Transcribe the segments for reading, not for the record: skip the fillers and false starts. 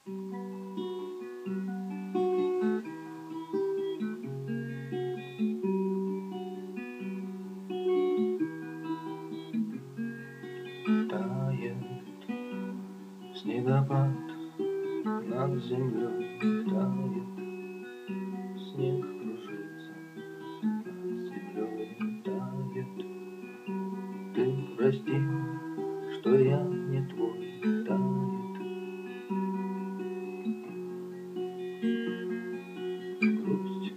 Тает снегопад над землей, тает, снег кружится над землей, тает. Ты прости, что я не твой, тает. Грусть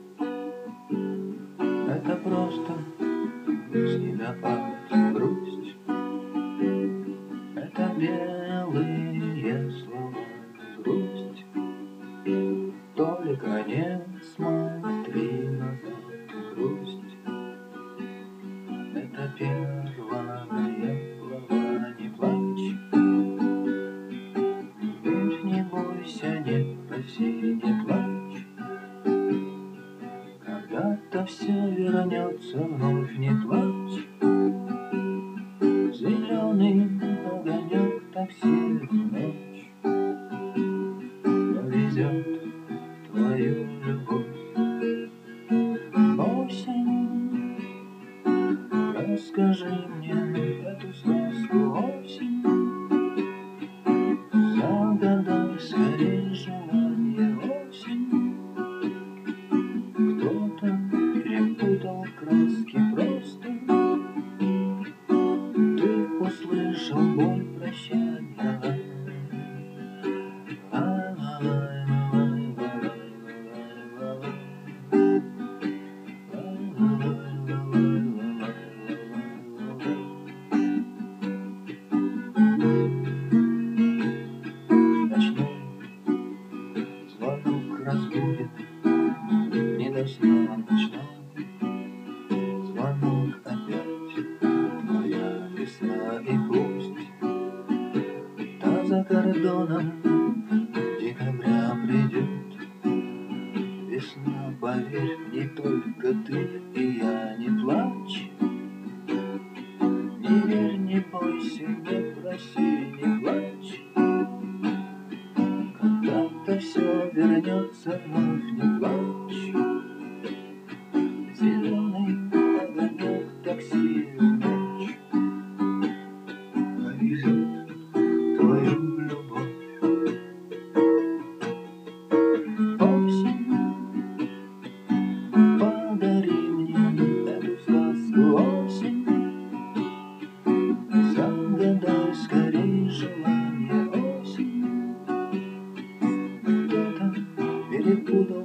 — это просто снегопад, грусть — это белые слова, грусть. Только не смотри назад, грусть — это первая глава, не плачь. Верь, не бойся, не проси, не плачь. Когда-то все вернется вновь, не плачь. Зеленый огонек такси в ночь повезет твою любовь. Осень, расскажи мне эту сказку, осень. Загадай скорей желание, осень. Кто-то перепутал краски просто. Ты услышал боль прощания. Ночной звонок разбудит, не до сна ночной звонок опять. Твоя весна и грусть, та за кордоном декабря придет. Весна, поверь, не только ты и я, не плачь. Не верь, не бойся, не проси, не плачь. Когда-то все вернется вновь, не плачь. Зеленый огонек такси в ночь повезет твою любовь. Осень, подари мне эту сказку, осень. Загадай скорей желание, осень. Кто-то перепутал